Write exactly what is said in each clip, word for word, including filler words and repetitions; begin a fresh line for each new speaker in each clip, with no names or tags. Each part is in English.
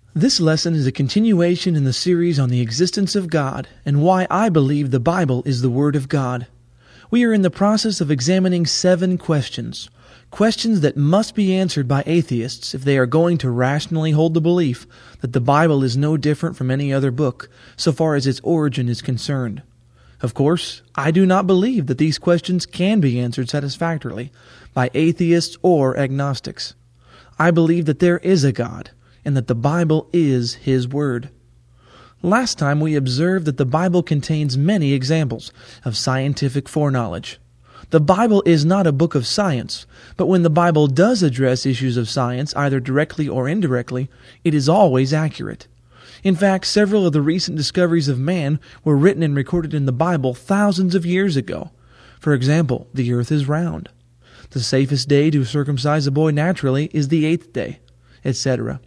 This lesson is a continuation in the series on the existence of God and why I believe the Bible is the Word of God. We are in the process of examining seven questions, questions that must be answered by atheists if they are going to rationally hold the belief that the Bible is no different from any other book so far as its origin is concerned. Of course, I do not believe that these questions can be answered satisfactorily by atheists or agnostics. I believe that there is a God, and that the Bible is His Word. Last time we observed that the Bible contains many examples of scientific foreknowledge. The Bible is not a book of science, but when the Bible does address issues of science, either directly or indirectly, it is always accurate. In fact, several of the recent discoveries of man were written and recorded in the Bible thousands of years ago. For example, the earth is round. The safest day to circumcise a boy naturally is the eighth day, et cetera.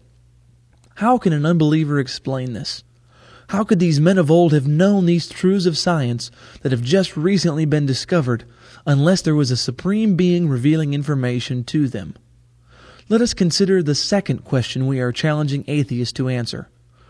How can an unbeliever explain this? How could these men of old have known these truths of science that have just recently been discovered unless there was a supreme being revealing information to them? Let us consider the second question we are challenging atheists to answer.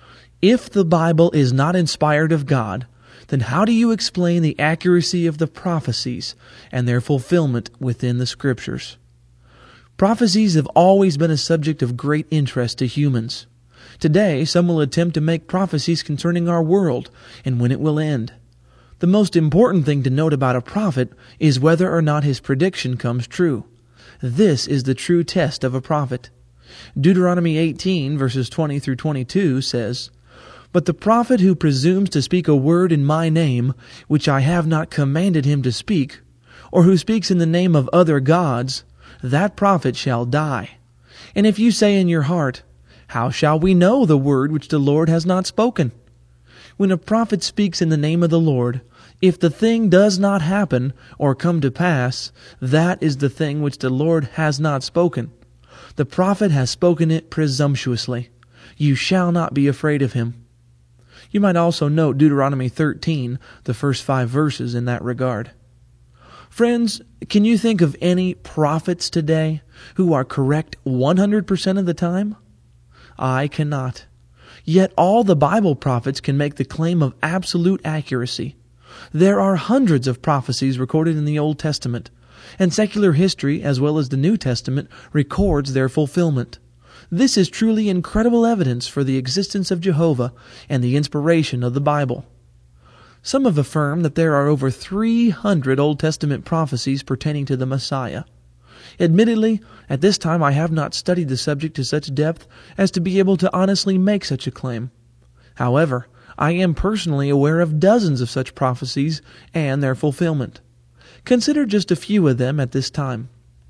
If the Bible is not inspired of God, then how do you explain the accuracy of the prophecies and their fulfillment within the Scriptures? Prophecies have always been a subject of great interest to humans. Today, some will attempt to make prophecies concerning our world and when it will end. The most important thing to note about a prophet is whether or not his prediction comes true. This is the true test of a prophet. Deuteronomy eighteen, verses twenty through twenty-two says, "But the prophet who presumes to speak a word in my name, which I have not commanded him to speak, or who speaks in the name of other gods, that prophet shall die. And if you say in your heart, how shall we know the word which the Lord has not spoken? When a prophet speaks in the name of the Lord, if the thing does not happen or come to pass, that is the thing which the Lord has not spoken. The prophet has spoken it presumptuously. You shall not be afraid of him." You might also note Deuteronomy thirteen, the first five verses in that regard. Friends, can you think of any prophets today who are correct one hundred percent of the time? I cannot. Yet all the Bible prophets can make the claim of absolute accuracy. There are hundreds of prophecies recorded in the Old Testament, and secular history, as well as the New Testament, records their fulfillment. This is truly incredible evidence for the existence of Jehovah and the inspiration of the Bible. Some have affirmed that there are over three hundred Old Testament prophecies pertaining to the Messiah. Admittedly, at this time I have not studied the subject to such depth as to be able to honestly make such a claim. However, I am personally aware of dozens of such prophecies and their fulfillment. Consider just a few of them at this time.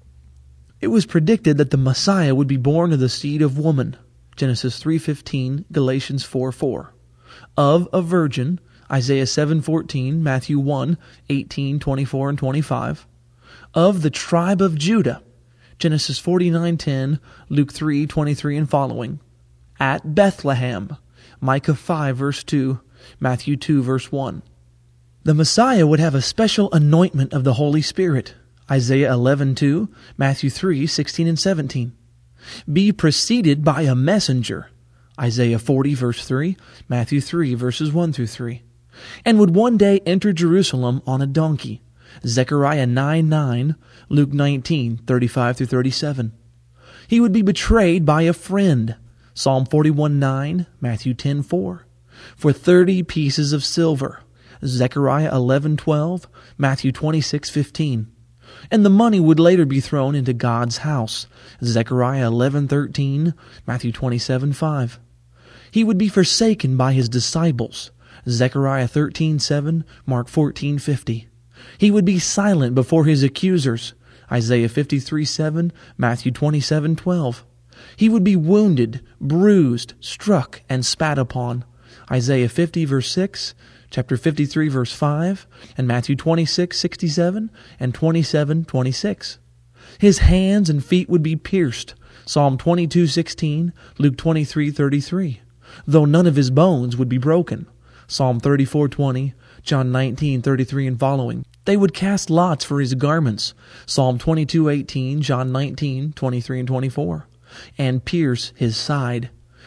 It was predicted that the Messiah would be born of the seed of woman, Genesis three fifteen, Galatians four four. Of a virgin, Isaiah seven fourteen, Matthew one eighteen, twenty-four, and twenty-five. Of the tribe of Judah, Genesis forty-nine ten, Luke three twenty-three and following. At Bethlehem, Micah five verse two, Matthew two verse one. The Messiah would have a special anointment of the Holy Spirit, Isaiah eleven two, Matthew three sixteen and seventeen. Be preceded by a messenger, Isaiah forty verse three, Matthew three verses one through three. And would one day enter Jerusalem on a donkey, Zechariah nine nine, Luke nineteen thirty-five through thirty-seven. He would be betrayed by a friend, Psalm forty-one nine, Matthew ten four, for thirty pieces of silver, Zechariah eleven twelve, Matthew twenty-six fifteen. And the money would later be thrown into God's house, Zechariah eleven thirteen, Matthew twenty-seven five. He would be forsaken by his disciples, Zechariah thirteen seven, Mark fourteen fifty. He would be silent before his accusers, Isaiah fifty-three seven, Matthew twenty-seven twelve. He would be wounded, bruised, struck, and spat upon, Isaiah fifty verse six, chapter fifty-three verse five, and Matthew twenty-six sixty-seven and twenty-seven twenty-six. His hands and feet would be pierced, Psalm twenty-two sixteen, Luke twenty-three thirty-three, though none of his bones would be broken, Psalm thirty-four twenty, John nineteen thirty-three and following. They would cast lots for his garments, Psalm twenty-two eighteen, John nineteen twenty-three and twenty-four, and pierce his side,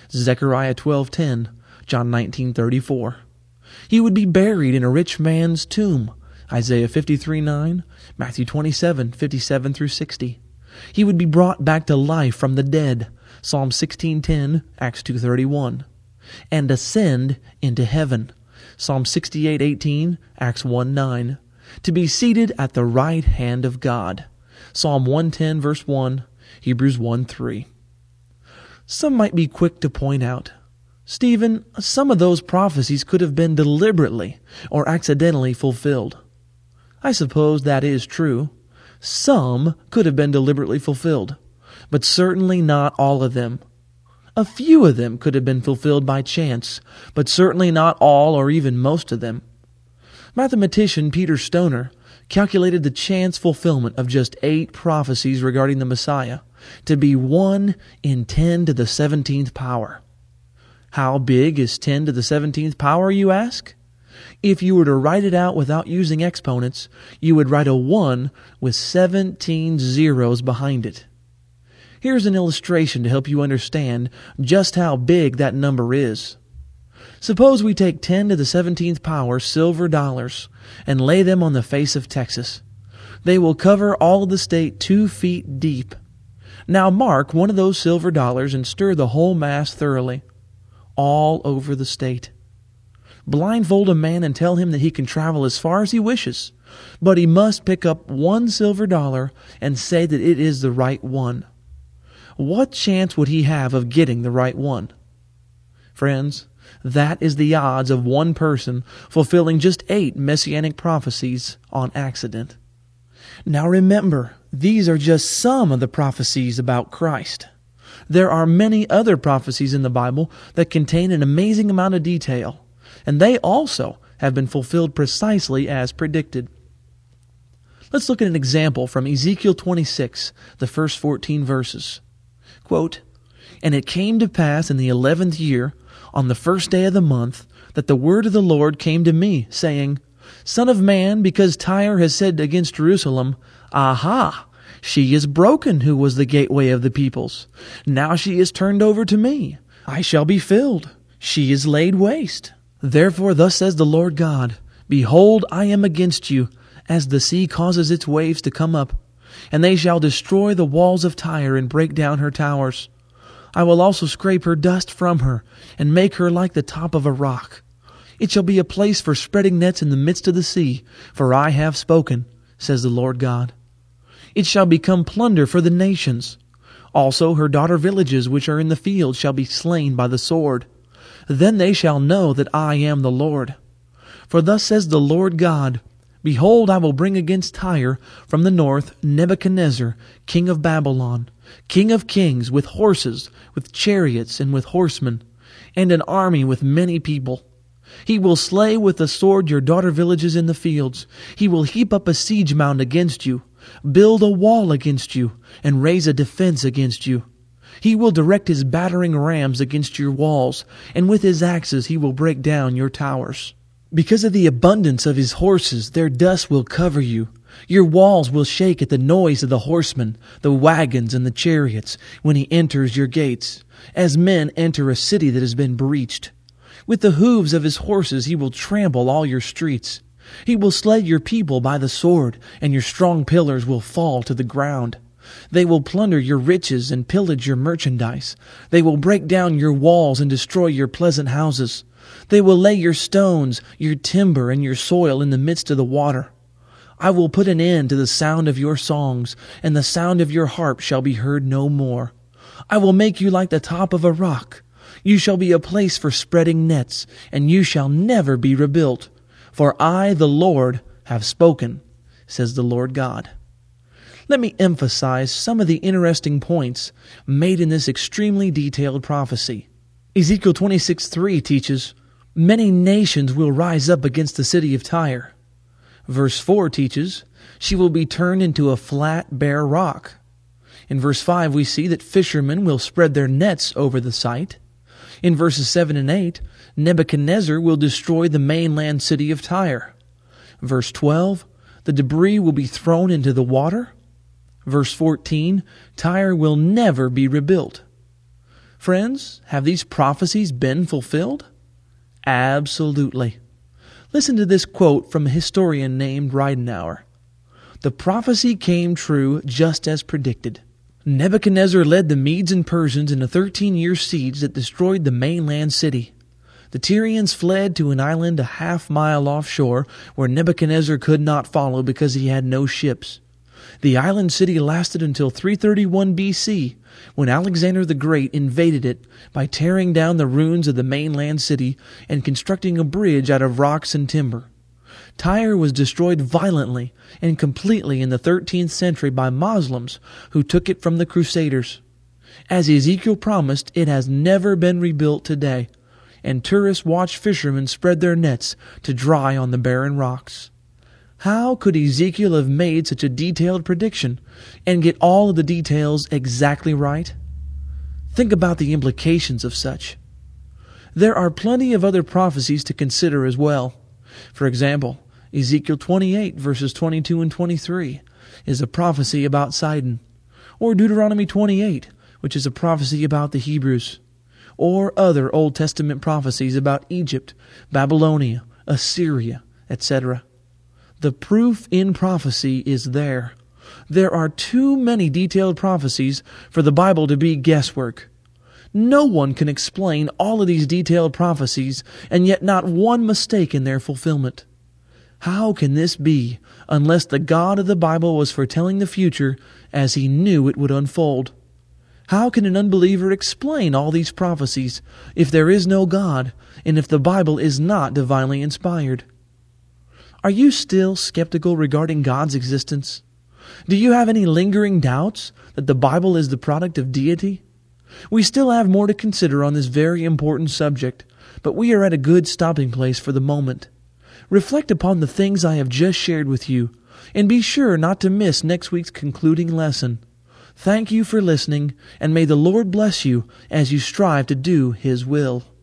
Zechariah twelve ten, John nineteen thirty-four. He would be buried in a rich man's tomb, Isaiah fifty-three nine, Matthew twenty-seven fifty-seven through sixty. He would be brought back to life from the dead, Psalm sixteen ten, Acts two thirty-one, and ascend into heaven, Psalm sixty-eight eighteen, Acts one nine, to be seated at the right hand of God, Psalm one ten verse one, Hebrews one three. Some might be quick to point out, Stephen, some of those prophecies could have been deliberately or accidentally fulfilled. I suppose that is true. Some could have been deliberately fulfilled, but certainly not all of them. A few of them could have been fulfilled by chance, but certainly not all or even most of them. Mathematician Peter Stoner calculated the chance fulfillment of just eight prophecies regarding the Messiah to be one in ten to the seventeenth power. How big is ten to the seventeenth power, you ask? If you were to write it out without using exponents, you would write a one with seventeen zeros behind it. Here's an illustration to help you understand just how big that number is. Suppose we take ten to the seventeenth power silver dollars and lay them on the face of Texas. They will cover all of the state two feet deep. Now mark one of those silver dollars and stir the whole mass thoroughly, all over the state. Blindfold a man and tell him that he can travel as far as he wishes, but he must pick up one silver dollar and say that it is the right one. What chance would he have of getting the right one? Friends, that is the odds of one person fulfilling just eight messianic prophecies on accident. Now remember, these are just some of the prophecies about Christ. There are many other prophecies in the Bible that contain an amazing amount of detail, and they also have been fulfilled precisely as predicted. Let's look at an example from Ezekiel twenty-six, the first fourteen verses. Quote, "And it came to pass in the eleventh year, on the first day of the month, that the word of the Lord came to me, saying, Son of man, because Tyre has said against Jerusalem, Aha! She is broken who was the gateway of the peoples. Now she is turned over to me. I shall be filled. She is laid waste. Therefore thus says the Lord God, Behold, I am against you, as the sea causes its waves to come up. And they shall destroy the walls of Tyre and break down her towers. I will also scrape her dust from her, and make her like the top of a rock. It shall be a place for spreading nets in the midst of the sea, for I have spoken, says the Lord God. It shall become plunder for the nations. Also her daughter villages which are in the field shall be slain by the sword. Then they shall know that I am the Lord. For thus says the Lord God, Behold, I will bring against Tyre from the north Nebuchadnezzar, king of Babylon, king of kings, with horses, with chariots, and with horsemen, and an army with many people. He will slay with the sword your daughter villages in the fields. He will heap up a siege mound against you, build a wall against you, and raise a defense against you. He will direct his battering rams against your walls, and with his axes he will break down your towers. Because of the abundance of his horses, their dust will cover you. Your walls will shake at the noise of the horsemen, the wagons, and the chariots, when he enters your gates, as men enter a city that has been breached. With the hooves of his horses he will trample all your streets. He will slay your people by the sword, and your strong pillars will fall to the ground. They will plunder your riches and pillage your merchandise. They will break down your walls and destroy your pleasant houses. They will lay your stones, your timber, and your soil in the midst of the water. I will put an end to the sound of your songs, and the sound of your harp shall be heard no more. I will make you like the top of a rock. You shall be a place for spreading nets, and you shall never be rebuilt. For I, the Lord, have spoken, says the Lord God. Let me emphasize some of the interesting points made in this extremely detailed prophecy. Ezekiel twenty-six three teaches, Many nations will rise up against the city of Tyre. Verse four teaches, She will be turned into a flat, bare rock. In verse five we see that fishermen will spread their nets over the site. In verses seven and eight, Nebuchadnezzar will destroy the mainland city of Tyre. Verse twelve, the debris will be thrown into the water. Verse fourteen, Tyre will never be rebuilt. Friends, have these prophecies been fulfilled? Absolutely. Listen to this quote from a historian named Ridenauer. The prophecy came true just as predicted. Nebuchadnezzar led the Medes and Persians in a thirteen-year siege that destroyed the mainland city. The Tyrians fled to an island a half mile offshore where Nebuchadnezzar could not follow because he had no ships. The island city lasted until three thirty-one B C, when Alexander the Great invaded it by tearing down the ruins of the mainland city and constructing a bridge out of rocks and timber. Tyre was destroyed violently and completely in the thirteenth century by Muslims who took it from the Crusaders. As Ezekiel promised, it has never been rebuilt today, and tourists watch fishermen spread their nets to dry on the barren rocks. How could Ezekiel have made such a detailed prediction and get all of the details exactly right? Think about the implications of such. There are plenty of other prophecies to consider as well. For example, Ezekiel twenty-eight verses twenty-two and twenty-three is a prophecy about Sidon, or Deuteronomy twenty-eight, which is a prophecy about the Hebrews, or other Old Testament prophecies about Egypt, Babylonia, Assyria, et cetera. The proof in prophecy is there. There are too many detailed prophecies for the Bible to be guesswork. No one can explain all of these detailed prophecies and yet not one mistake in their fulfillment. How can this be unless the God of the Bible was foretelling the future as He knew it would unfold? How can an unbeliever explain all these prophecies if there is no God and if the Bible is not divinely inspired? Are you still skeptical regarding God's existence? Do you have any lingering doubts that the Bible is the product of deity? We still have more to consider on this very important subject, but we are at a good stopping place for the moment. Reflect upon the things I have just shared with you, and be sure not to miss next week's concluding lesson. Thank you for listening, and may the Lord bless you as you strive to do His will.